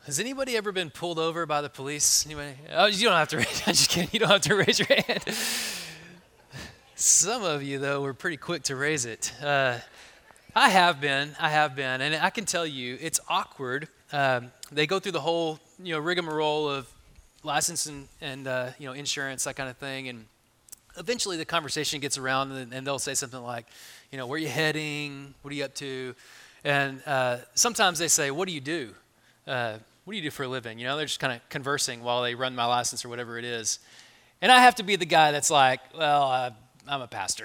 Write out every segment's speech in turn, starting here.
Has anybody ever been pulled over by the police? Anybody? Oh, you don't have to raise. I'm just kidding. You don't have to raise your hand. Some of you, though, were pretty quick to raise it. I have been, and I can tell you, it's awkward. They go through the whole, rigmarole of license and insurance, that kind of thing, and eventually the conversation gets around, and they'll say something like, where are you heading? What are you up to? And sometimes they say, what do you do? What do you do for a living? They're just kind of conversing while they run my license or whatever it is. And I have to be the guy that's like, well, I'm a pastor.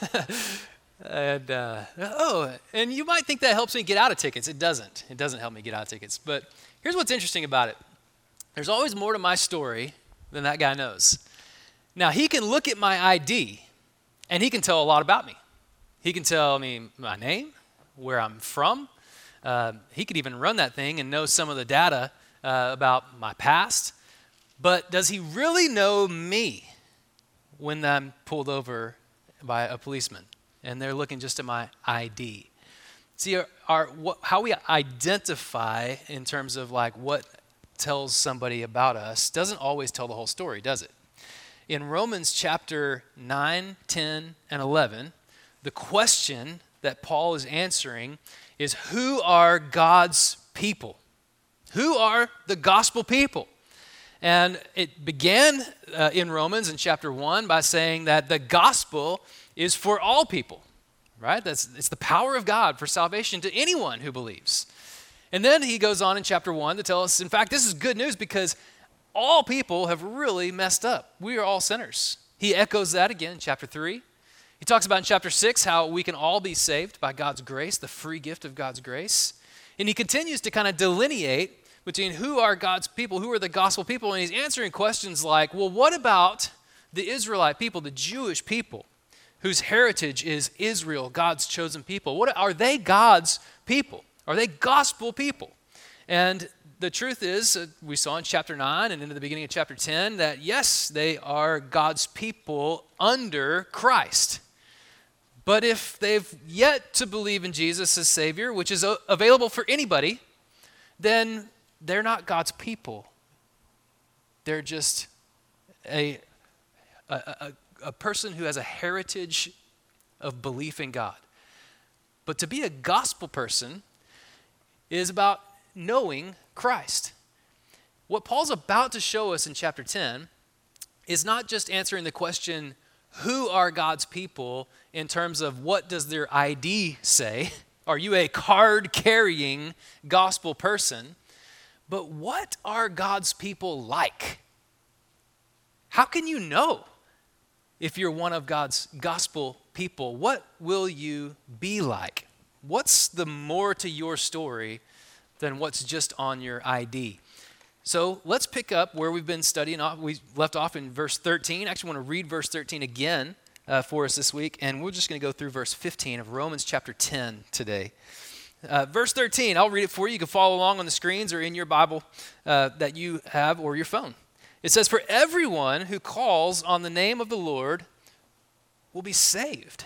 And you might think that helps me get out of tickets. It doesn't. It doesn't help me get out of tickets. But here's what's interesting about it. There's always more to my story than that guy knows. Now, he can look at my ID, and he can tell a lot about me. He can tell me my name, where I'm from. He could even run that thing and know some of the data about my past. But does he really know me when I'm pulled over by a policeman and they're looking just at my ID? See, how we identify in terms of like what tells somebody about us doesn't always tell the whole story, does it? In Romans chapter 9, 10, and 11, the question that Paul is answering is, who are God's people? Who are the gospel people? And it began in Romans in chapter 1 by saying that the gospel is for all people, right? It's the power of God for salvation to anyone who believes. And then he goes on in chapter 1 to tell us, in fact, this is good news because all people have really messed up. We are all sinners. He echoes that again in chapter 3. He talks about in chapter 6 how we can all be saved by God's grace, the free gift of God's grace. And he continues to kind of delineate between who are God's people, who are the gospel people, and he's answering questions like, well, what about the Israelite people, the Jewish people, whose heritage is Israel, God's chosen people? What are they God's people? Are they gospel people? And the truth is, we saw in chapter 9 and into the beginning of chapter 10 that yes, they are God's people under Christ. But if they've yet to believe in Jesus as Savior, which is available for anybody, then they're not God's people. They're just a person who has a heritage of belief in God. But to be a gospel person is about knowing Christ. What Paul's about to show us in chapter 10 is not just answering the question, who are God's people, in terms of what does their ID say? Are you a card-carrying gospel person? But what are God's people like? How can you know if you're one of God's gospel people? What will you be like? What's the more to your story than what's just on your ID? So let's pick up where we've been studying. We left off in verse 13. I actually want to read verse 13 again for us this week, and we're just going to go through verse 15 of Romans chapter 10 today. Verse 13, I'll read it for you. You can follow along on the screens or in your Bible that you have or your phone. It says, for everyone who calls on the name of the Lord will be saved.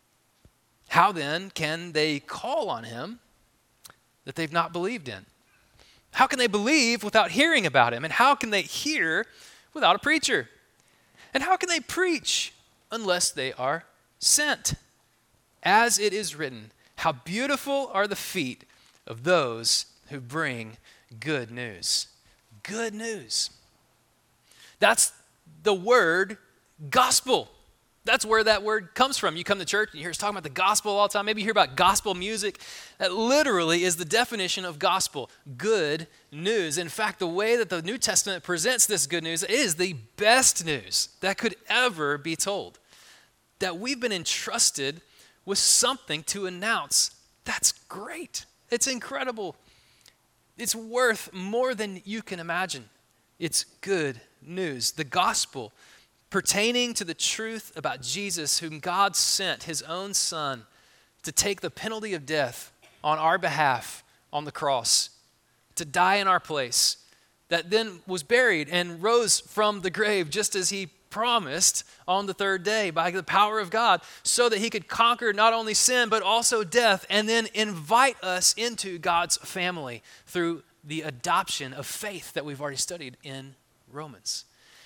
How then can they call on him that they've not believed in? How can they believe without hearing about him? And how can they hear without a preacher? And how can they preach unless they are sent? As it is written, how beautiful are the feet of those who bring good news. Good news. That's the word gospel. That's where that word comes from. You come to church and you hear us talking about the gospel all the time. Maybe you hear about gospel music. That literally is the definition of gospel, good news. In fact, the way that the New Testament presents this good news is the best news that could ever be told. That we've been entrusted with something to announce. That's great. It's incredible. It's worth more than you can imagine. It's good news. The gospel pertaining to the truth about Jesus, whom God sent, his own son, to take the penalty of death on our behalf on the cross, to die in our place, that then was buried and rose from the grave just as he promised on the third day by the power of God, so that he could conquer not only sin but also death, and then invite us into God's family through the adoption of faith that we've already studied in Romans.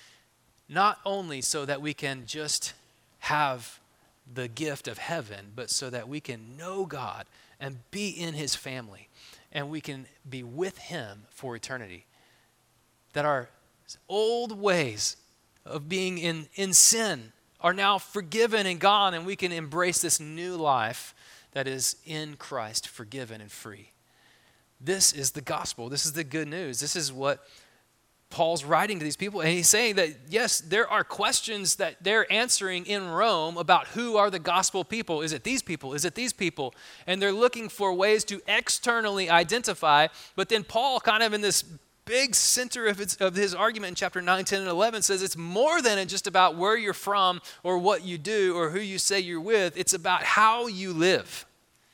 Not only so that we can just have the gift of heaven, but so that we can know God and be in his family, and we can be with him for eternity. That our old ways of being in sin are now forgiven and gone, and we can embrace this new life that is in Christ, forgiven and free. This is the gospel. This is the good news. This is what Paul's writing to these people, and he's saying that, yes, there are questions that they're answering in Rome about who are the gospel people. Is it these people? Is it these people? And they're looking for ways to externally identify, but then Paul, kind of in this big center of his argument in chapter 9, 10, and 11, says it's more than just about where you're from or what you do or who you say you're with. It's about how you live.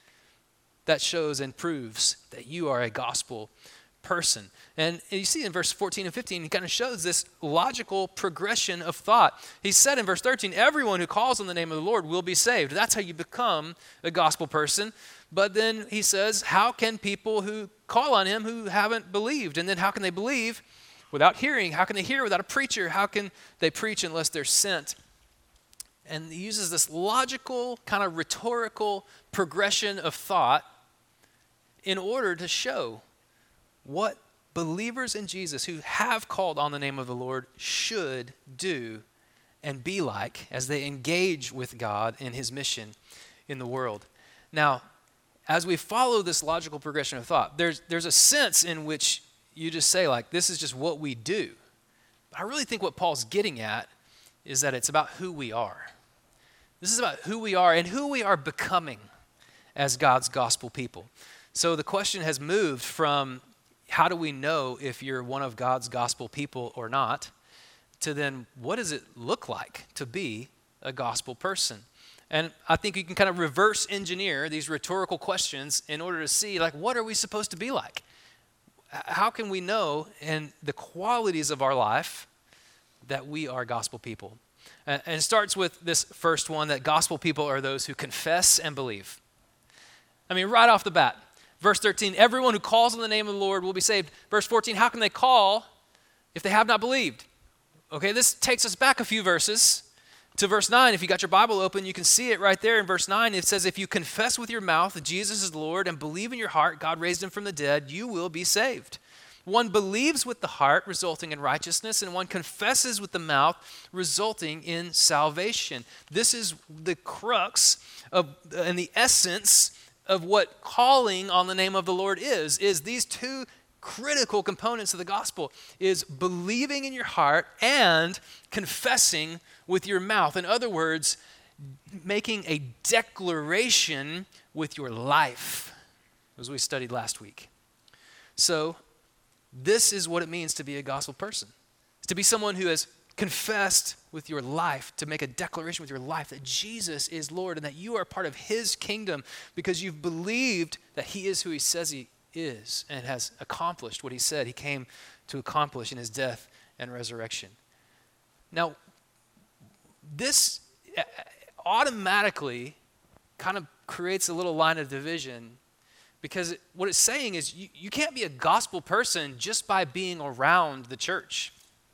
That shows and proves that you are a gospel person. And you see in verse 14 and 15, he kind of shows this logical progression of thought. He said in verse 13, everyone who calls on the name of the Lord will be saved. That's how you become a gospel person. But then he says, how can people who call on him who haven't believed? And then how can they believe without hearing? How can they hear without a preacher? How can they preach unless they're sent? And he uses this logical, kind of rhetorical progression of thought in order to show what believers in Jesus who have called on the name of the Lord should do and be like as they engage with God in his mission in the world. Now, as we follow this logical progression of thought, there's a sense in which you just say, like, this is just what we do. But I really think what Paul's getting at is that it's about who we are. This is about who we are and who we are becoming as God's gospel people. So the question has moved from how do we know if you're one of God's gospel people or not, to then what does it look like to be a gospel person? And I think you can kind of reverse engineer these rhetorical questions in order to see, like, what are we supposed to be like? How can we know in the qualities of our life that we are gospel people? And it starts with this first one, that gospel people are those who confess and believe. I mean, right off the bat, verse 13, everyone who calls on the name of the Lord will be saved. Verse 14, how can they call if they have not believed? Okay, this takes us back a few verses to verse 9. If you got your Bible open, you can see it right there in verse 9. It says, if you confess with your mouth that Jesus is Lord and believe in your heart God raised him from the dead, you will be saved. One believes with the heart, resulting in righteousness, and one confesses with the mouth, resulting in salvation. This is the crux of and the essence of what calling on the name of the Lord is these two critical components of the gospel, is believing in your heart and confessing with your mouth. In other words, making a declaration with your life, as we studied last week. So this is what it means to be a gospel person. It's to be someone who has confessed with your life, to make a declaration with your life that Jesus is Lord and that you are part of his kingdom because you've believed that he is who he says he is and has accomplished what he said he came to accomplish in his death and resurrection. Now, this automatically kind of creates a little line of division, because what it's saying is you can't be a gospel person just by being around the church.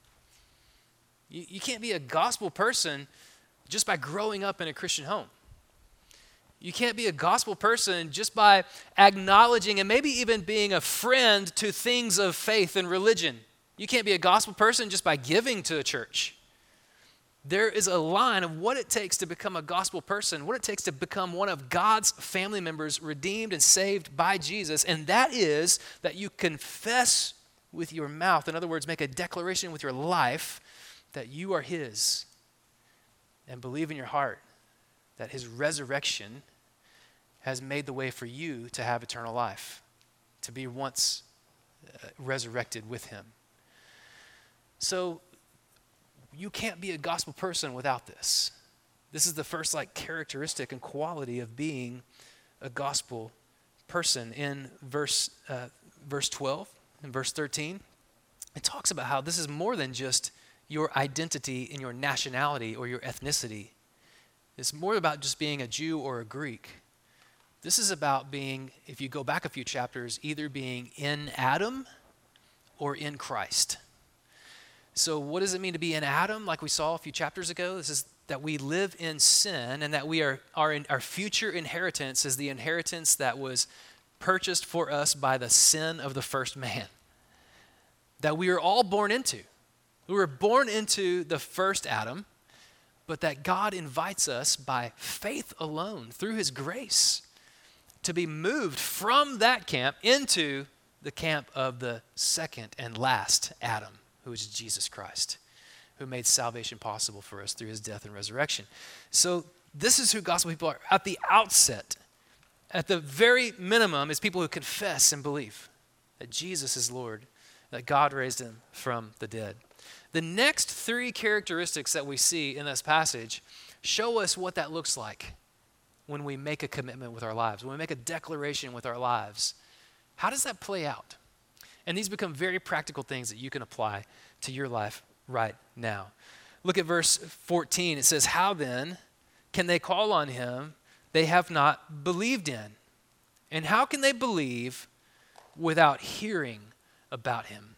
You can't be a gospel person just by growing up in a Christian home. You can't be a gospel person just by acknowledging and maybe even being a friend to things of faith and religion. You can't be a gospel person just by giving to a church. There is a line of what it takes to become a gospel person, what it takes to become one of God's family members redeemed and saved by Jesus, and that is that you confess with your mouth. In other words, make a declaration with your life that you are his, and believe in your heart that his resurrection has made the way for you to have eternal life, to be once resurrected with him. So you can't be a gospel person without this. This is the first characteristic and quality of being a gospel person. In verse 12 and verse 13, it talks about how this is more than just your identity in your nationality or your ethnicity. It's more about just being a Jew or a Greek. This is about being, if you go back a few chapters, either being in Adam or in Christ. So what does it mean to be in Adam, like we saw a few chapters ago? This is that we live in sin and that we our future inheritance is the inheritance that was purchased for us by the sin of the first man. That we are all born into. We were born into the first Adam, but that God invites us by faith alone, through his grace, to be moved from that camp into the camp of the second and last Adam, who is Jesus Christ, who made salvation possible for us through his death and resurrection. So this is who gospel people are. At the outset, at the very minimum, is people who confess and believe that Jesus is Lord, that God raised him from the dead. The next three characteristics that we see in this passage show us what that looks like when we make a commitment with our lives, when we make a declaration with our lives. How does that play out? And these become very practical things that you can apply to your life right now. Look at verse 14. It says, "How then can they call on him they have not believed in? And how can they believe without hearing about him?"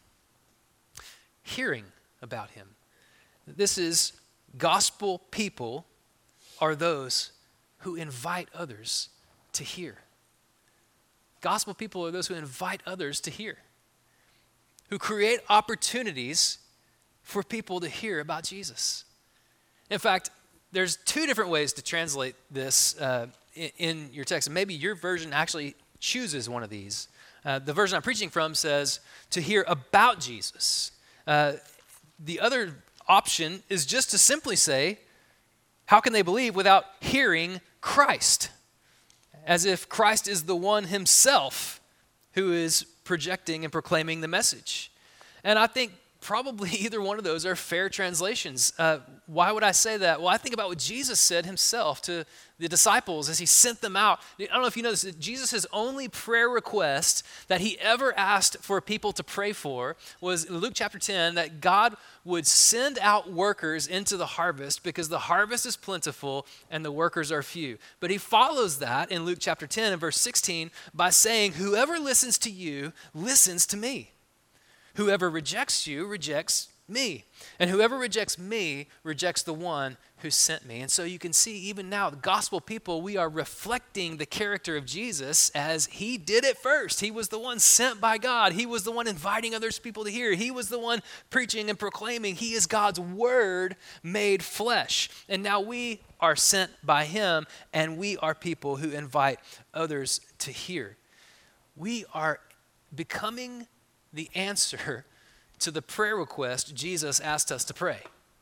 Hearing about him. This is gospel people are those who invite others to hear. Gospel people are those who invite others to hear, who create opportunities for people to hear about Jesus. In fact, there's two different ways to translate this in your text. And maybe your version actually chooses one of these. The version I'm preaching from says to hear about Jesus. The other option is just to simply say, how can they believe without hearing Christ? As if Christ is the one himself who is projecting and proclaiming the message. And I think probably either one of those are fair translations. Why would I say that? Well, I think about what Jesus said himself to the disciples as he sent them out. I don't know if you know this, Jesus' only prayer request that he ever asked for people to pray for was in Luke chapter 10, that God would send out workers into the harvest because the harvest is plentiful and the workers are few. But he follows that in Luke chapter 10 and verse 16 by saying, "Whoever listens to you listens to me. Whoever rejects you rejects me. And whoever rejects me rejects the one who sent me." And so you can see even now, the gospel people, we are reflecting the character of Jesus as he did it first. He was the one sent by God. He was the one inviting others people to hear. He was the one preaching and proclaiming. He is God's word made flesh. And now we are sent by him, and we are people who invite others to hear. We are becoming the answer to the prayer request Jesus asked us to pray.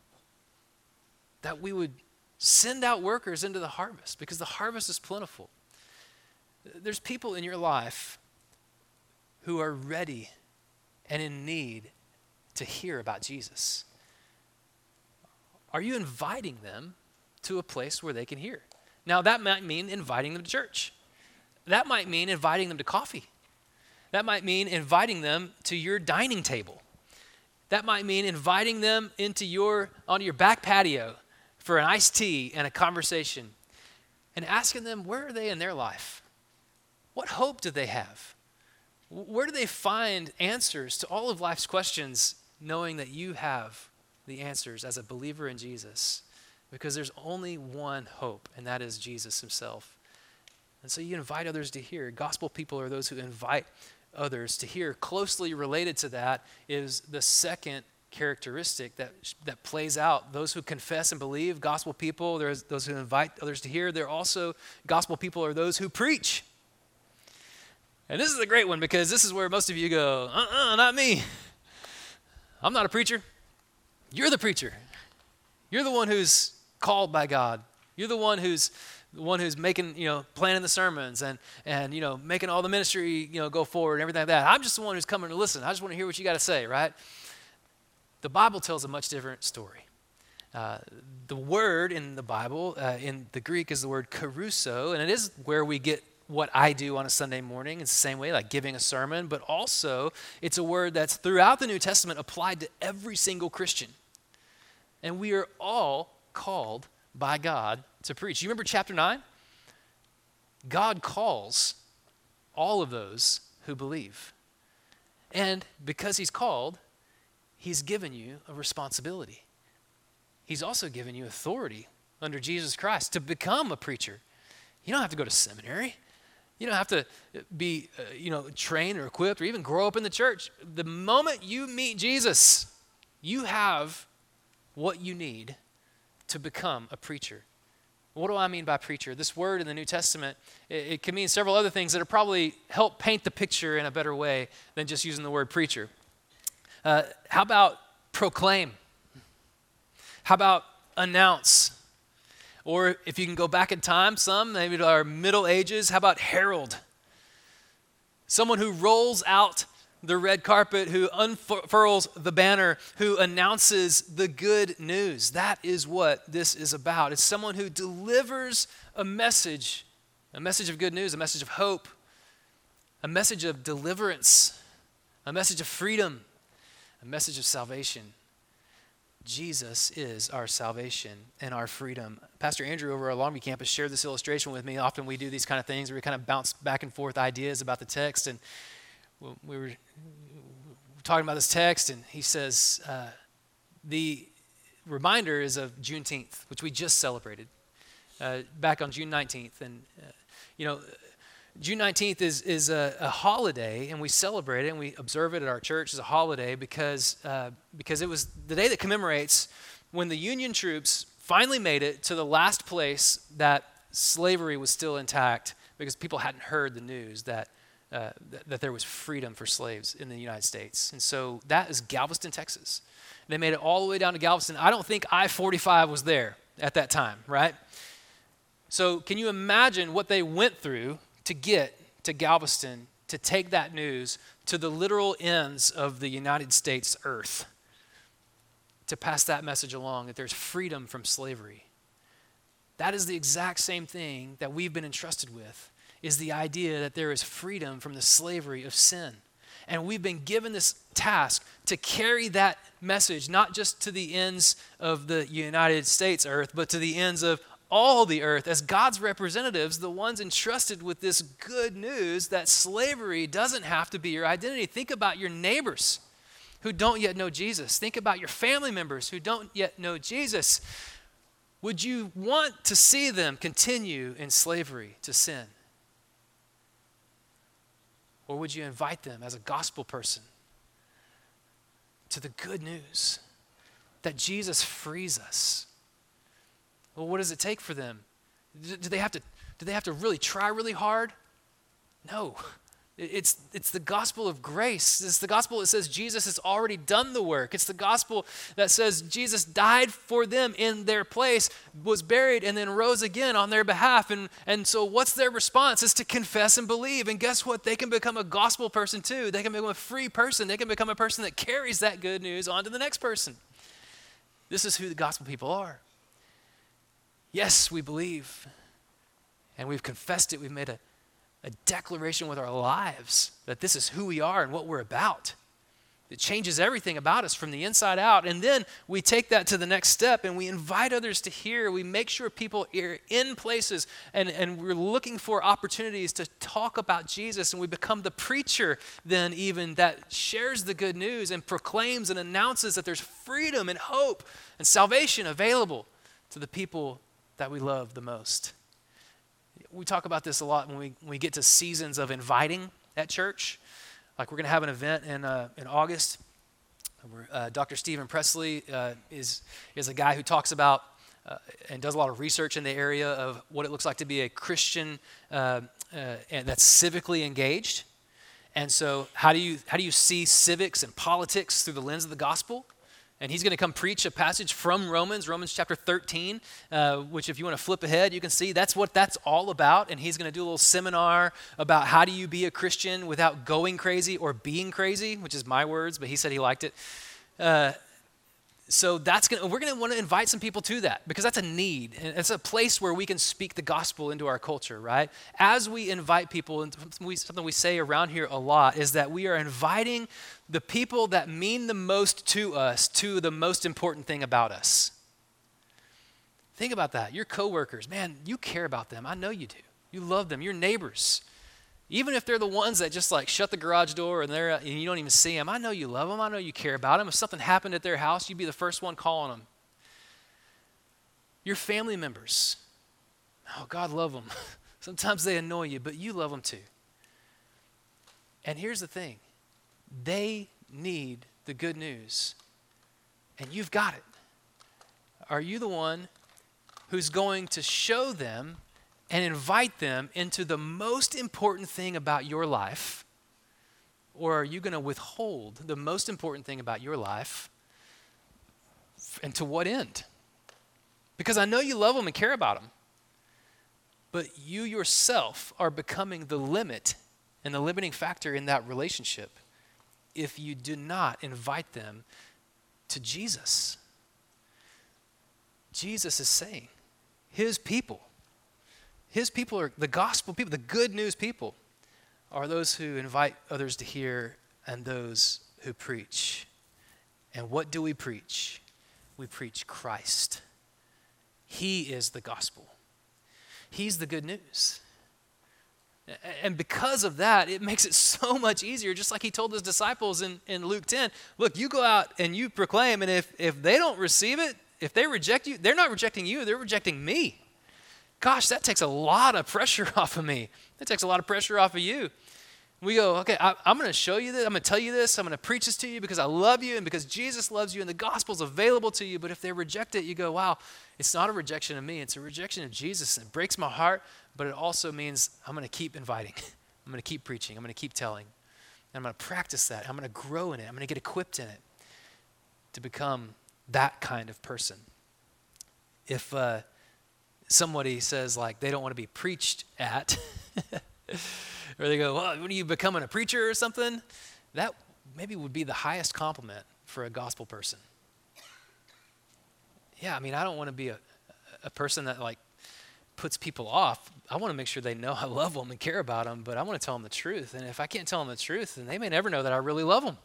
That we would send out workers into the harvest because the harvest is plentiful. There's people in your life who are ready and in need to hear about Jesus. Are you inviting them to a place where they can hear? Now, that might mean inviting them to church. That might mean inviting them to coffee. That might mean inviting them to your dining table. That might mean inviting them onto your back patio for an iced tea and a conversation and asking them, where are they in their life? What hope do they have? Where do they find answers to all of life's questions, knowing that you have the answers as a believer in Jesus? Because there's only one hope, and that is Jesus himself. And so you invite others to hear. Gospel people are those who invite others to hear. Closely related to that is the second characteristic that plays out. Those who confess and believe, gospel people, there's those who invite others to hear. They're also, gospel people are those who preach. And this is a great one because this is where most of you go, not me. I'm not a preacher. You're the preacher. You're the one who's called by God. You're the one who's making, planning the sermons and making all the ministry, go forward and everything like that. I'm just the one who's coming to listen. I just want to hear what you got to say, right? The Bible tells a much different story. The word in the Bible, in the Greek, is the word caruso, and it is where we get what I do on a Sunday morning. It's the same way, like giving a sermon, but also it's a word that's throughout the New Testament applied to every single Christian. And we are all called by God to preach. You remember chapter 9? God calls all of those who believe. And because he's called, he's given you a responsibility. He's also given you authority under Jesus Christ to become a preacher. You don't have to go to seminary. You don't have to be, trained or equipped or even grow up in the church. The moment you meet Jesus, you have what you need to become a preacher. What do I mean by preacher? This word in the New Testament, it can mean several other things that are probably help paint the picture in a better way than just using the word preacher. How about proclaim? How about announce? Or if you can go back in time, some, maybe to our Middle Ages, how about herald? Someone who rolls out the red carpet, who unfurls the banner, who announces the good news. That is what this is about. It's someone who delivers a message of good news, a message of hope, a message of deliverance, a message of freedom, a message of salvation. Jesus is our salvation and our freedom. Pastor Andrew over at Longview campus shared this illustration with me. Often we do these kind of things where we kind of bounce back and forth ideas about the text. And we were talking about this text, and he says, the reminder is of Juneteenth, which we just celebrated back on June 19th. And, June 19th is a holiday, and we celebrate it, and we observe it at our church as a holiday because it was the day that commemorates when the Union troops finally made it to the last place that slavery was still intact, because people hadn't heard the news that there was freedom for slaves in the United States. And so that is Galveston, Texas. They made it all the way down to Galveston. I don't think I-45 was there at that time, right? So can you imagine what they went through to get to Galveston, to take that news to the literal ends of the United States earth, to pass that message along that there's freedom from slavery? That is the exact same thing that we've been entrusted with, is the idea that there is freedom from the slavery of sin. And we've been given this task to carry that message, not just to the ends of the United States earth, but to the ends of all the earth, as God's representatives, the ones entrusted with this good news that slavery doesn't have to be your identity. Think about your neighbors who don't yet know Jesus. Think about your family members who don't yet know Jesus. Would you want to see them continue in slavery to sin? Or would you invite them as a gospel person to the good news that Jesus frees us? Well, what does it take for them? Do they have to really try really hard? No. It's the gospel of grace. It's the gospel that says Jesus has already done the work. It's the gospel that says Jesus died for them in their place, was buried, and then rose again on their behalf. And so what's their response? Is to confess and believe. And guess what? They can become a gospel person too. They can become a free person. They can become a person that carries that good news on to the next person. This is who the gospel people are. Yes, we believe, and we've confessed it. We've made a declaration with our lives that this is who we are and what we're about. It changes everything about us from the inside out. And then we take that to the next step and we invite others to hear. We make sure people are in places and we're looking for opportunities to talk about Jesus. And we become the preacher then even that shares the good news and proclaims and announces that there's freedom and hope and salvation available to the people that we love the most. We talk about this a lot when we get to seasons of inviting at church. Like we're going to have an event in August. Dr. Stephen Presley is a guy who talks about and does a lot of research in the area of what it looks like to be a Christian and that's civically engaged. And so how do you see civics and politics through the lens of the gospel? And he's going to come preach a passage from Romans chapter 13, which if you want to flip ahead, you can see that's what that's all about. And he's going to do a little seminar about how do you be a Christian without going crazy or being crazy, which is my words, but he said he liked it. So we're going to want to invite some people to that because that's a need. And it's a place where we can speak the gospel into our culture, right? As we invite people, and something we say around here a lot is that we are inviting the people that mean the most to us to the most important thing about us. Think about that. Your coworkers, man, you care about them. I know you do. You love them. Your neighbors. Even if they're the ones that just like shut the garage door and you don't even see them, I know you love them. I know you care about them. If something happened at their house, you'd be the first one calling them. Your family members. Oh, God love them. Sometimes they annoy you, but you love them too. And here's the thing. They need the good news, and you've got it. Are you the one who's going to show them and invite them into the most important thing about your life? Or are you going to withhold the most important thing about your life? And to what end? Because I know you love them and care about them, but you yourself are becoming the limit and the limiting factor in that relationship if you do not invite them to Jesus. Jesus is saying his people are the gospel people, the good news people, are those who invite others to hear and those who preach. And what do we preach? We preach Christ. He is the gospel. He's the good news. And because of that, it makes it so much easier, just like he told his disciples in Luke 10, look, you go out and you proclaim, and if they don't receive it, if they reject you, they're not rejecting you, they're rejecting me. Gosh, that takes a lot of pressure off of me. That takes a lot of pressure off of you. We go, okay, I'm going to show you this. I'm going to tell you this. I'm going to preach this to you because I love you and because Jesus loves you and the gospel's available to you. But if they reject it, you go, wow, it's not a rejection of me. It's a rejection of Jesus. It breaks my heart, but it also means I'm going to keep inviting. I'm going to keep preaching. I'm going to keep telling. And I'm going to practice that. I'm going to grow in it. I'm going to get equipped in it to become that kind of person. If somebody says like they don't want to be preached at, or they go, well, when are you becoming a preacher or something? That maybe would be the highest compliment for a gospel person. Yeah, I mean, I don't want to be a person that like puts people off. I want to make sure they know I love them and care about them, but I want to tell them the truth. And if I can't tell them the truth, then they may never know that I really love them.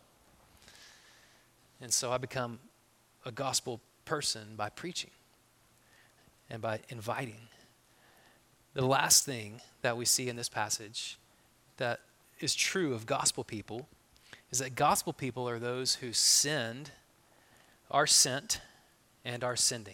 And so I become a gospel person by preaching and by inviting. The last thing that we see in this passage that is true of gospel people is that gospel people are those who sinned, are sent, and are sending.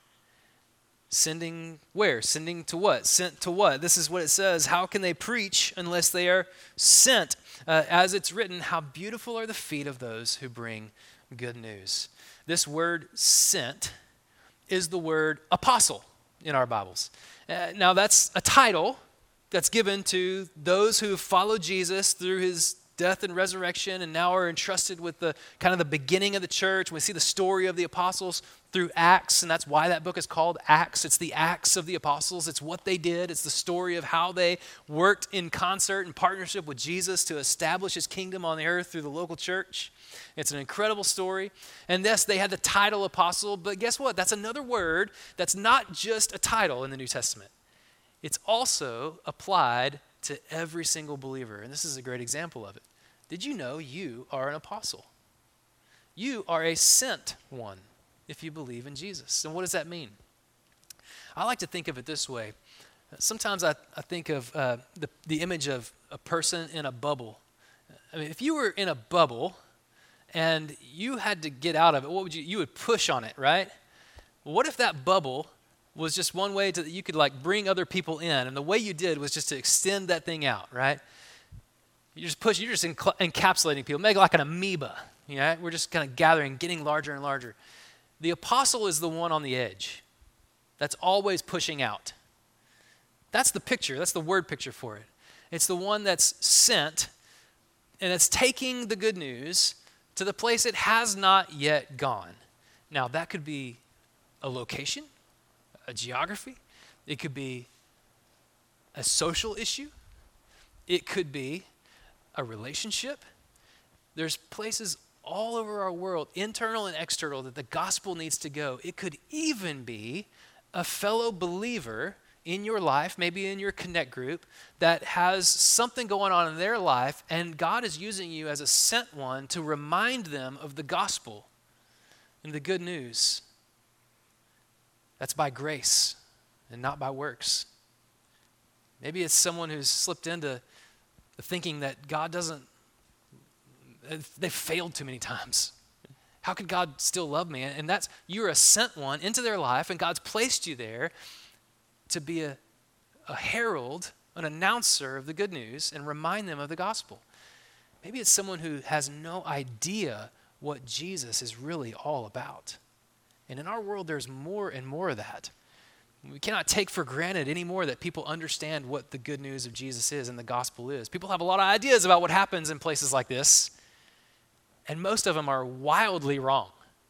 Sending where? Sending to what? Sent to what? This is what it says. How can they preach unless they are sent? As it's written, how beautiful are the feet of those who bring good news. This word sent is the word apostle in our Bibles. Now that's a title that's given to those who follow Jesus through his death and resurrection and now are entrusted with the kind of the beginning of the church. We see the story of the apostles through Acts, and that's why that book is called Acts. It's the Acts of the apostles. It's what they did. It's the story of how they worked in concert and partnership with Jesus to establish his kingdom on the earth through the local church. It's an incredible story. And yes, they had the title apostle, but guess what? That's another word that's not just a title in the New Testament. It's also applied to every single believer. And this is a great example of it. Did you know you are an apostle? You are a sent one if you believe in Jesus. And what does that mean? I like to think of it this way. Sometimes I think of the image of a person in a bubble. I mean, if you were in a bubble and you had to get out of it, what would you would push on it, right? What if that bubble was just one way that you could like bring other people in, and the way you did was just to extend that thing out, right? You're just encapsulating people, make like an amoeba, you know? We're just kind of gathering, getting larger and larger. The apostle is the one on the edge that's always pushing out. That's the picture, that's the word picture for it. It's the one that's sent, and it's taking the good news to the place it has not yet gone. Now, that could be a location, a geography. It could be a social issue. It could be a relationship. There's places all over our world, internal and external, that the gospel needs to go. It could even be a fellow believer in your life, maybe in your connect group, that has something going on in their life, and God is using you as a sent one to remind them of the gospel and the good news. That's by grace and not by works. Maybe it's someone who's slipped into thinking that God doesn't, they've failed too many times. How could God still love me? And that's, you're a sent one into their life, and God's placed you there to be a herald, an announcer of the good news, and remind them of the gospel. Maybe it's someone who has no idea what Jesus is really all about. And in our world, there's more and more of that. We cannot take for granted anymore that people understand what the good news of Jesus is and the gospel is. People have a lot of ideas about what happens in places like this, and most of them are wildly wrong.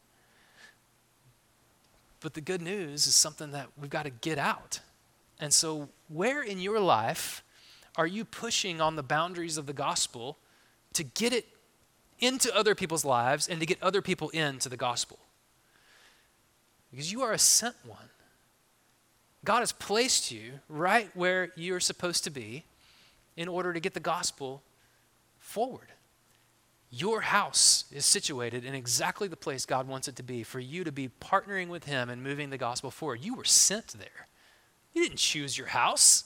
But the good news is something that we've got to get out. And so where in your life are you pushing on the boundaries of the gospel to get it into other people's lives and to get other people into the gospel? Because you are a sent one. God has placed you right where you're supposed to be in order to get the gospel forward. Your house is situated in exactly the place God wants it to be for you to be partnering with him and moving the gospel forward. You were sent there. You didn't choose your house.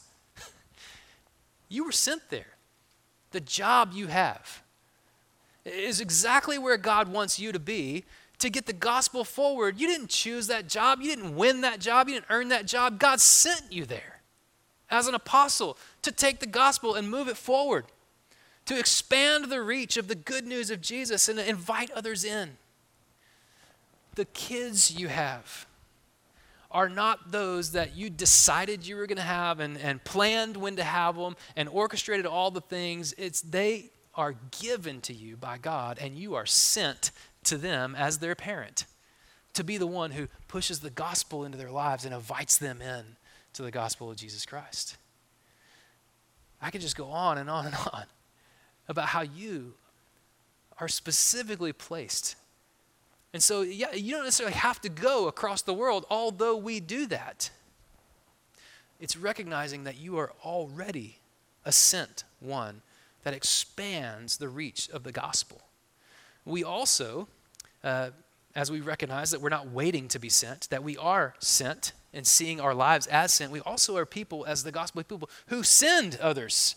You were sent there. The job you have is exactly where God wants you to be to get the gospel forward. You didn't choose that job. You didn't win that job. You didn't earn that job. God sent you there as an apostle to take the gospel and move it forward, to expand the reach of the good news of Jesus and to invite others in. The kids you have are not those that you decided you were going to have and planned when to have them and orchestrated all the things. They are given to you by God, and you are sent to them as their parent to be the one who pushes the gospel into their lives and invites them in to the gospel of Jesus Christ. I could just go on and on and on about how you are specifically placed. And so, yeah, you don't necessarily have to go across the world, although we do that. It's recognizing that you are already a sent one that expands the reach of the gospel. We also, as we recognize that we're not waiting to be sent, that we are sent and seeing our lives as sent, we also are people, as the gospel people, who send others.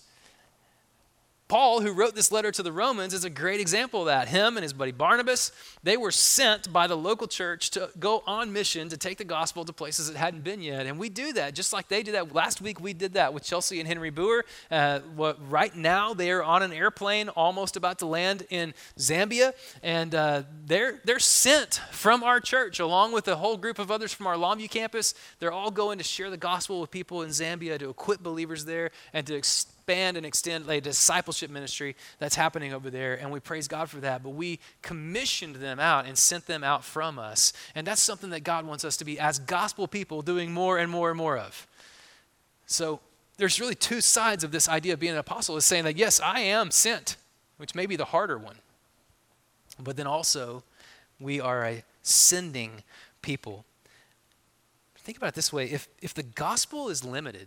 Paul, who wrote this letter to the Romans, is a great example of that. Him and his buddy Barnabas, they were sent by the local church to go on mission to take the gospel to places it hadn't been yet. And we do that just like they did that. Last week we did that with Chelsea and Henry Boer. Right now they are on an airplane almost about to land in Zambia. And they're sent from our church along with a whole group of others from our Longview campus. They're all going to share the gospel with people in Zambia, to equip believers there and to expand and extend a discipleship ministry that's happening over there, and we praise God for that. But we commissioned them out and sent them out from us, and that's something that God wants us to be, as gospel people, doing more and more and more of. So there's really two sides of this idea of being an apostle, is saying that, yes, I am sent, which may be the harder one, but then also we are a sending people. Think about it this way. If the gospel is limited,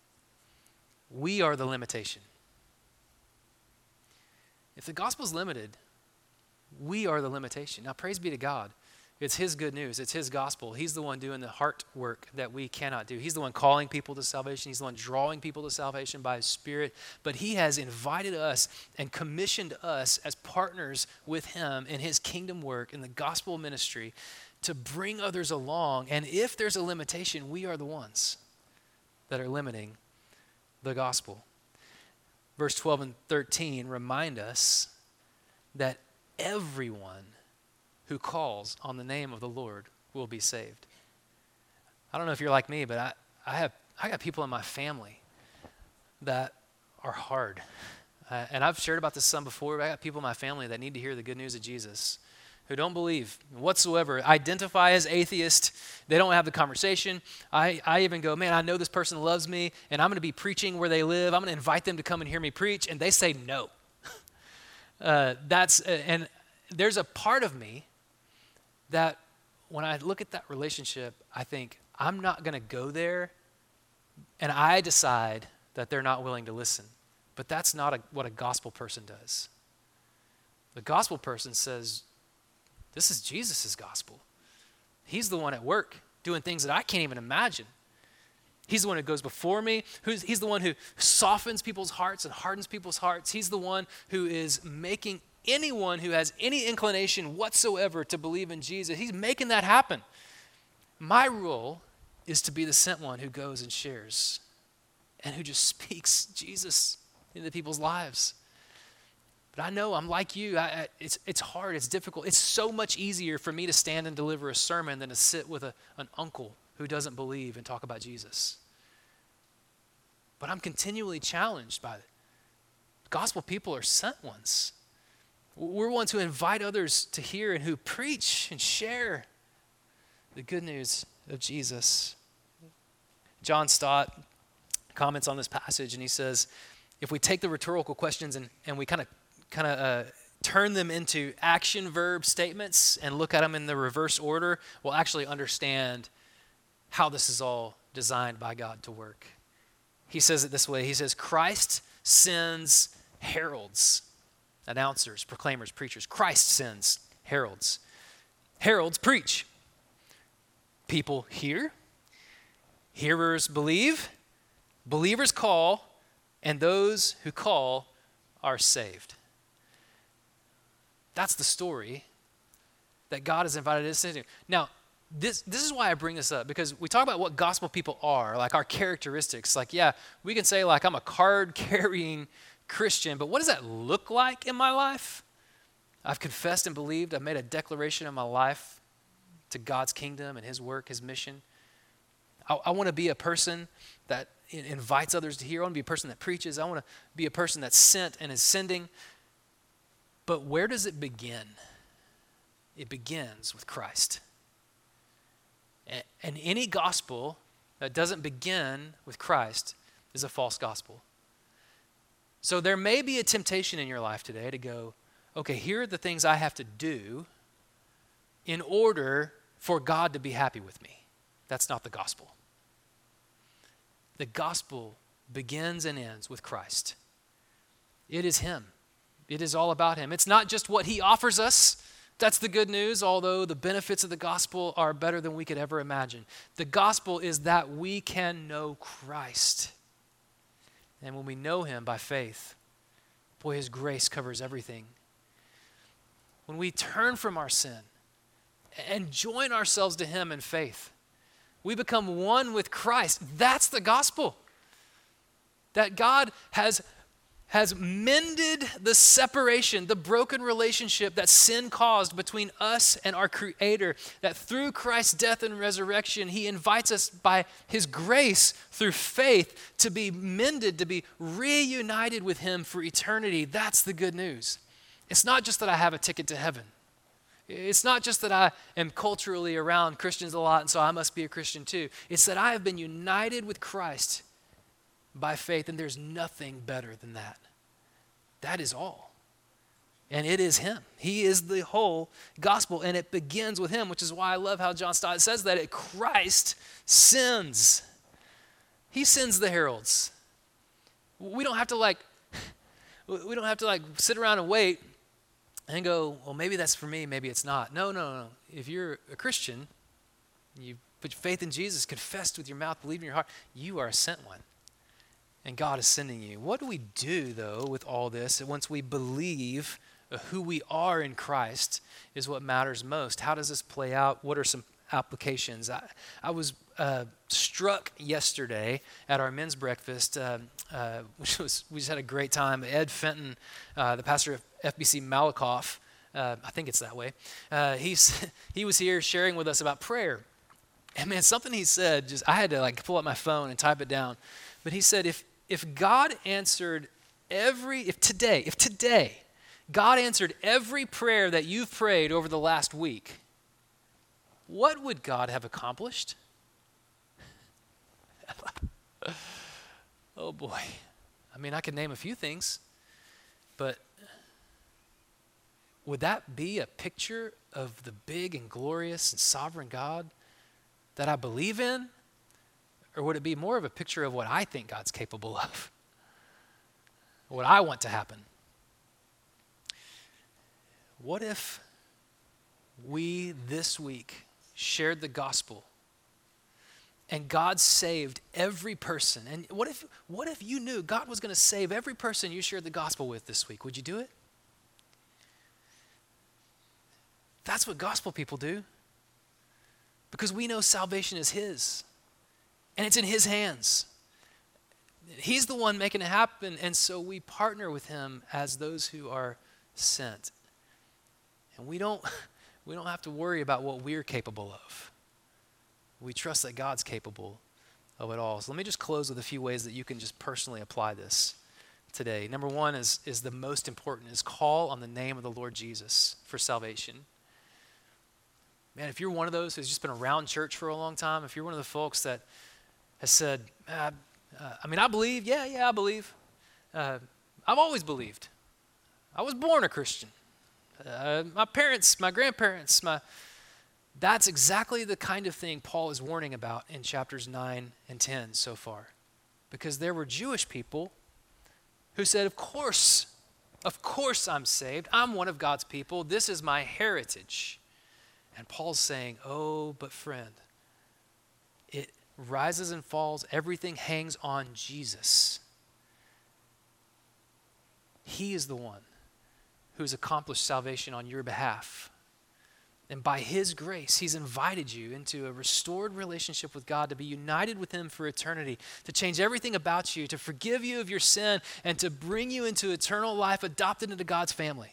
we are the limitation. If the gospel is limited, we are the limitation. Now, praise be to God. It's his good news. It's his gospel. He's the one doing the heart work that we cannot do. He's the one calling people to salvation. He's the one drawing people to salvation by his Spirit. But he has invited us and commissioned us as partners with him in his kingdom work, in the gospel ministry, to bring others along. And if there's a limitation, we are the ones that are limiting the gospel. Verse 12 and 13 remind us that everyone who calls on the name of the Lord will be saved. I don't know if you're like me, but I got people in my family that are hard. And I've shared about this some before, but I got people in my family that need to hear the good news of Jesus, who don't believe whatsoever, identify as atheist. They don't have the conversation. I even go, man, I know this person loves me, and I'm going to be preaching where they live. I'm going to invite them to come and hear me preach, and they say no. And there's a part of me that when I look at that relationship, I think, I'm not going to go there, and I decide that they're not willing to listen. But that's not what a gospel person does. The gospel person says, this is Jesus' gospel. He's the one at work doing things that I can't even imagine. He's the one who goes before me. He's the one who softens people's hearts and hardens people's hearts. He's the one who is making anyone who has any inclination whatsoever to believe in Jesus, he's making that happen. My role is to be the sent one who goes and shares and who just speaks Jesus into people's lives. But I know I'm like you. It's hard. It's difficult. It's so much easier for me to stand and deliver a sermon than to sit with an uncle who doesn't believe and talk about Jesus. But I'm continually challenged by it. Gospel people are sent ones. We're ones who invite others to hear and who preach and share the good news of Jesus. John Stott comments on this passage and he says, if we take the rhetorical questions and we kind of turn them into action verb statements and look at them in the reverse order, we'll actually understand how this is all designed by God to work. He says it this way. He says, Christ sends heralds, announcers, proclaimers, preachers. Christ sends heralds. Heralds preach. People hear. Hearers believe. Believers call. And those who call are saved. That's the story that God has invited us into. Now, this is why I bring this up, because we talk about what gospel people are, like our characteristics. Like, yeah, we can say like I'm a card-carrying Christian, but what does that look like in my life? I've confessed and believed. I've made a declaration in my life to God's kingdom and his work, his mission. I want to be a person that invites others to hear. I want to be a person that preaches. I want to be a person that's sent and is sending. But where does it begin? It begins with Christ. And any gospel that doesn't begin with Christ is a false gospel. So there may be a temptation in your life today to go, okay, here are the things I have to do in order for God to be happy with me. That's not the gospel. The gospel begins and ends with Christ. It is him. It is all about him. It's not just what he offers us. That's the good news, although the benefits of the gospel are better than we could ever imagine. The gospel is that we can know Christ. And when we know him by faith, boy, his grace covers everything. When we turn from our sin and join ourselves to him in faith, we become one with Christ. That's the gospel. That God has mended the separation, the broken relationship that sin caused between us and our Creator, that through Christ's death and resurrection, he invites us by his grace through faith to be mended, to be reunited with him for eternity. That's the good news. It's not just that I have a ticket to heaven. It's not just that I am culturally around Christians a lot and so I must be a Christian too. It's that I have been united with Christ by faith, and there's nothing better than that. That is all. And it is him. He is the whole gospel, and it begins with him, which is why I love how John Stott says that Christ sends. He sends the heralds. We don't have to sit around and wait and go, well, maybe that's for me, maybe it's not. No. If you're a Christian, you put your faith in Jesus, confessed with your mouth, believe in your heart, you are a sent one. And God is sending you. What do we do, though, with all this? Once we believe who we are in Christ is what matters most. How does this play out? What are some applications? I was struck yesterday at our men's breakfast, we just had a great time. Ed Fenton, the pastor of FBC Malakoff, I think it's that way, he was here sharing with us about prayer. And man, something he said, I had to pull up my phone and type it down. But he said, if God answered if today God answered every prayer that you've prayed over the last week, what would God have accomplished? Oh boy. I mean, I could name a few things, but would that be a picture of the big and glorious and sovereign God that I believe in? Or would it be more of a picture of what I think God's capable of? What I want to happen? What if we this week shared the gospel and God saved every person. And what if you knew God was going to save every person you shared the gospel with this week? Would you do it? That's what gospel people do. Because we know salvation is his. And it's in his hands. He's the one making it happen. And so we partner with him as those who are sent. And we don't have to worry about what we're capable of. We trust that God's capable of it all. So let me just close with a few ways that you can just personally apply this today. Number one is the most important, is call on the name of the Lord Jesus for salvation. Man, if you're one of those who's just been around church for a long time, if you're one of the folks that has said, I believe, yeah, I believe. I've always believed. I was born a Christian. My parents, my grandparents, that's exactly the kind of thing Paul is warning about in chapters 9 and 10 so far. Because there were Jewish people who said, of course I'm saved. I'm one of God's people. This is my heritage. And Paul's saying, oh, but friend, it rises and falls. Everything hangs on Jesus. He is the one who has accomplished salvation on your behalf. And by his grace, he's invited you into a restored relationship with God, to be united with him for eternity, to change everything about you, to forgive you of your sin, and to bring you into eternal life, adopted into God's family.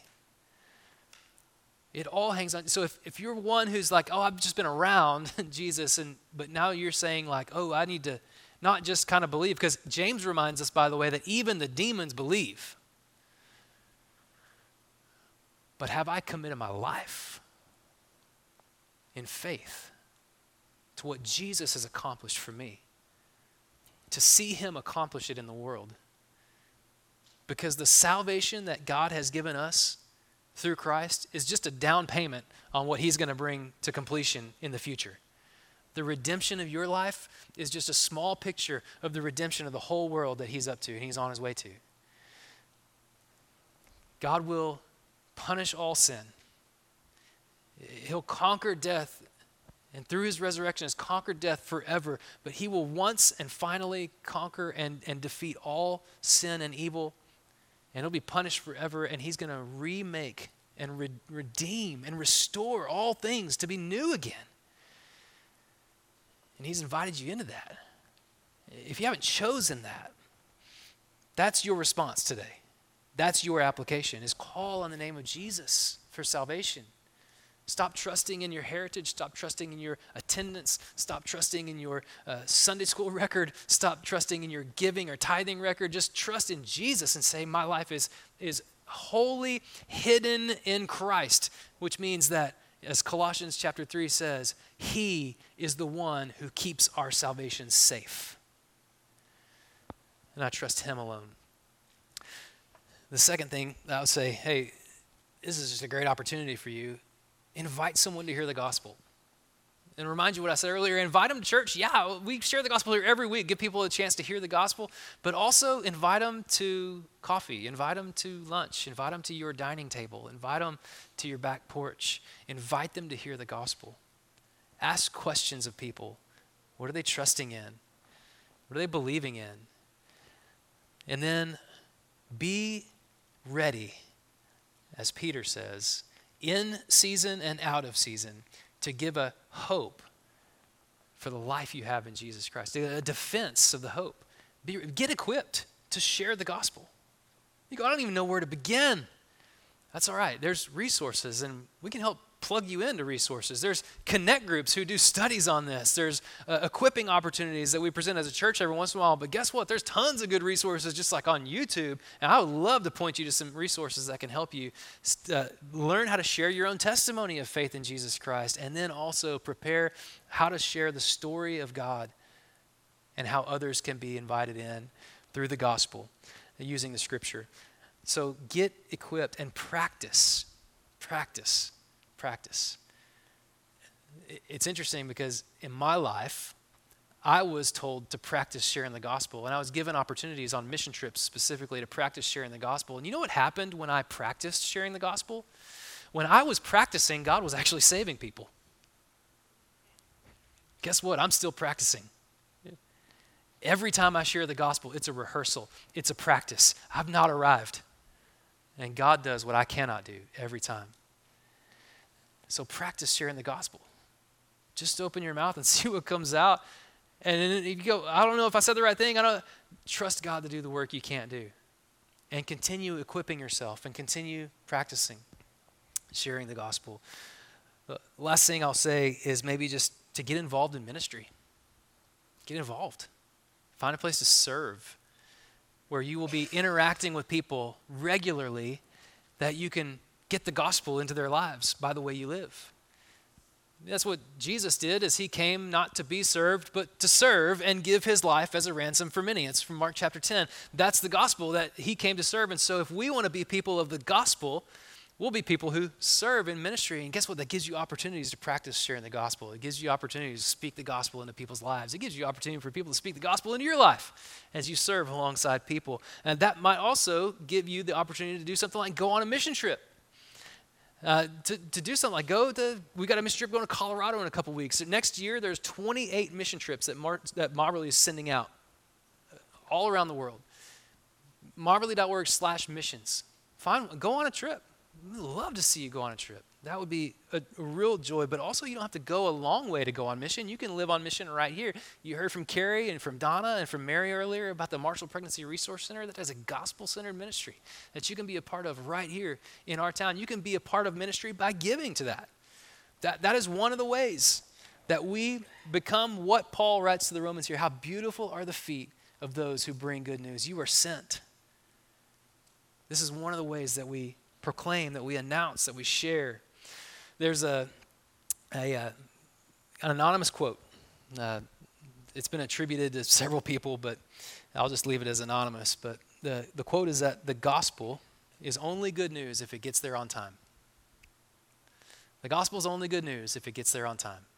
It all hangs on. So if you're one who's like, oh, I've just been around Jesus, but now you're saying like, oh, I need to not just kind of believe, because James reminds us, by the way, that even the demons believe. But have I committed my life in faith to what Jesus has accomplished for me, to see him accomplish it in the world? Because the salvation that God has given us through Christ is just a down payment on what he's going to bring to completion in the future. The redemption of your life is just a small picture of the redemption of the whole world that he's up to and he's on his way to. God will punish all sin. He'll conquer death, and through his resurrection has conquered death forever, but he will once and finally conquer and defeat all sin and evil, and he'll be punished forever, and he's going to remake and redeem and restore all things to be new again. And he's invited you into that. If you haven't chosen that, that's your response today. That's your application, is call on the name of Jesus for salvation. Stop trusting in your heritage. Stop trusting in your attendance. Stop trusting in your Sunday school record. Stop trusting in your giving or tithing record. Just trust in Jesus and say, my life is wholly hidden in Christ, which means that, as Colossians chapter 3 says, he is the one who keeps our salvation safe. And I trust him alone. The second thing I would say, hey, this is just a great opportunity for you. Invite someone to hear the gospel. And remind you what I said earlier, invite them to church. Yeah, we share the gospel here every week, give people a chance to hear the gospel, but also invite them to coffee, invite them to lunch, invite them to your dining table, invite them to your back porch, invite them to hear the gospel. Ask questions of people. What are they trusting in? What are they believing in? And then be ready, as Peter says, in season and out of season, to give a hope for the life you have in Jesus Christ, a defense of the hope. Get equipped to share the gospel. You go, I don't even know where to begin. That's all right. There's resources, and we can help plug you into resources. There's connect groups who do studies on this. There's equipping opportunities that we present as a church every once in a while. But guess what? There's tons of good resources just like on YouTube. And I would love to point you to some resources that can help you learn how to share your own testimony of faith in Jesus Christ, and then also prepare how to share the story of God and how others can be invited in through the gospel using the scripture. So get equipped and practice. It's interesting because in my life, I was told to practice sharing the gospel, and I was given opportunities on mission trips specifically to practice sharing the gospel. And you know what happened when I practiced sharing the gospel? When I was practicing, God was actually saving people. Guess what? I'm still practicing. Every time I share the gospel, it's a rehearsal. It's a practice. I've not arrived. And God does what I cannot do every time. So practice sharing the gospel. Just open your mouth and see what comes out. And then you go, I don't know if I said the right thing. Trust God to do the work you can't do. And continue equipping yourself and continue practicing sharing the gospel. The last thing I'll say is maybe just to get involved in ministry. Get involved. Find a place to serve where you will be interacting with people regularly that you can get the gospel into their lives by the way you live. That's what Jesus did, is he came not to be served, but to serve and give his life as a ransom for many. It's from Mark chapter 10. That's the gospel, that he came to serve. And so if we want to be people of the gospel, we'll be people who serve in ministry. And guess what? That gives you opportunities to practice sharing the gospel. It gives you opportunities to speak the gospel into people's lives. It gives you opportunity for people to speak the gospel into your life as you serve alongside people. And that might also give you the opportunity to do something like go on a mission trip. To do something like we got a mission trip going to Colorado in a couple weeks. Next year, there's 28 mission trips that Mobberly is sending out all around the world. Mobberly.org/missions. Go on a trip. We'd love to see you go on a trip. That would be a real joy, but also you don't have to go a long way to go on mission. You can live on mission right here. You heard from Carrie and from Donna and from Mary earlier about the Marshall Pregnancy Resource Center that has a gospel-centered ministry that you can be a part of right here in our town. You can be a part of ministry by giving to that. That is one of the ways that we become what Paul writes to the Romans here. How beautiful are the feet of those who bring good news. You are sent. This is one of the ways that we proclaim, that we announce, that we share. There's an anonymous quote. It's been attributed to several people, but I'll just leave it as anonymous. But the quote is that the gospel is only good news if it gets there on time. The gospel is only good news if it gets there on time.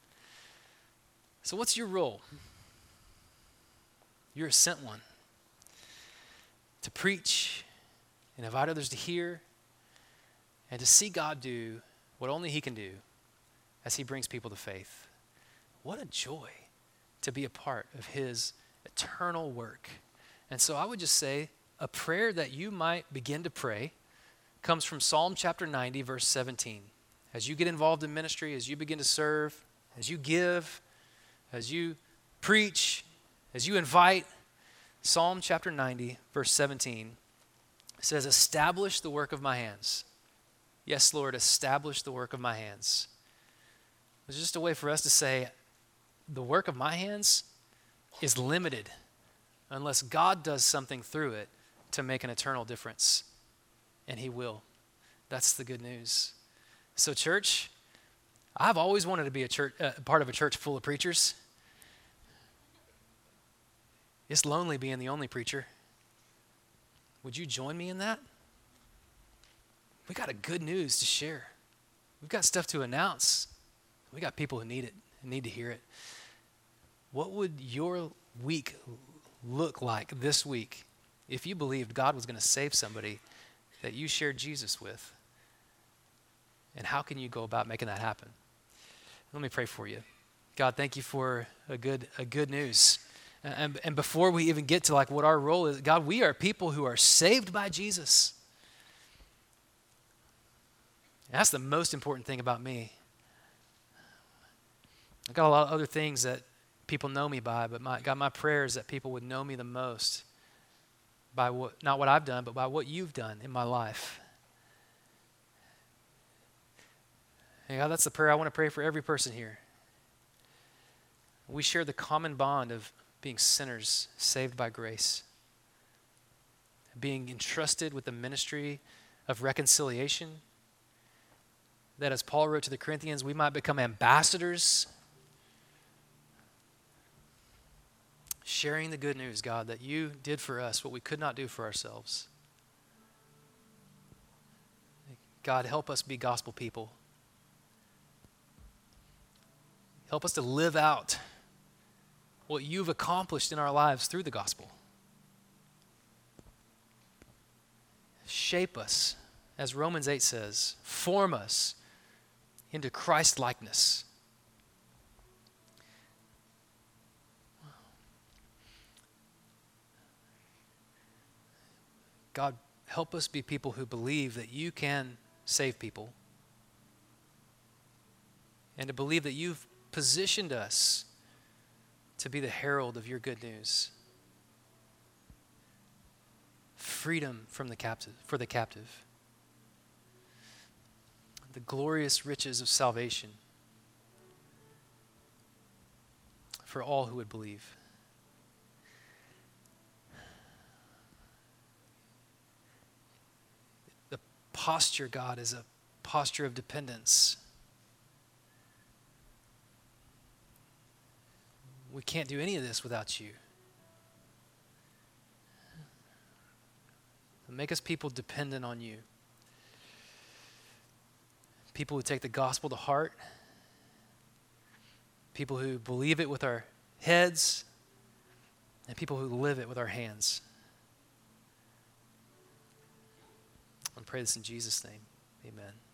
So what's your role? You're a sent one to preach and invite others to hear and to see God do what only he can do as he brings people to faith. What a joy to be a part of his eternal work. And so I would just say a prayer that you might begin to pray comes from Psalm chapter 90, verse 17. As you get involved in ministry, as you begin to serve, as you give, as you preach, as you invite, Psalm chapter 90, verse 17 says, "Establish the work of my hands." Yes, Lord, establish the work of my hands. It's just a way for us to say, the work of my hands is limited unless God does something through it to make an eternal difference. And he will. That's the good news. So church, I've always wanted to be part of a church full of preachers. It's lonely being the only preacher. Would you join me in that? We got a good news to share. We've got stuff to announce. We got people who need it and need to hear it. What would your week look like this week if you believed God was going to save somebody that you shared Jesus with? And how can you go about making that happen? Let me pray for you. God, thank you for a good news. And before we even get to like what our role is, God, we are people who are saved by Jesus. And that's the most important thing about me. I've got a lot of other things that people know me by, but my prayer is that people would know me the most by not what I've done, but by what you've done in my life. And God, that's the prayer I want to pray for every person here. We share the common bond of being sinners saved by grace, being entrusted with the ministry of reconciliation, that as Paul wrote to the Corinthians, we might become ambassadors, sharing the good news, God, that you did for us what we could not do for ourselves. God, help us be gospel people. Help us to live out what you've accomplished in our lives through the gospel. Shape us, as Romans 8 says, form us into Christ-likeness. God, help us be people who believe that you can save people, and to believe that you've positioned us to be the herald of your good news. Freedom from the captive, for the captive. The glorious riches of salvation for all who would believe. The posture, God, is a posture of dependence. We can't do any of this without you. Make us people dependent on you. People who take the gospel to heart. People who believe it with our heads. And people who live it with our hands. I pray this in Jesus' name. Amen.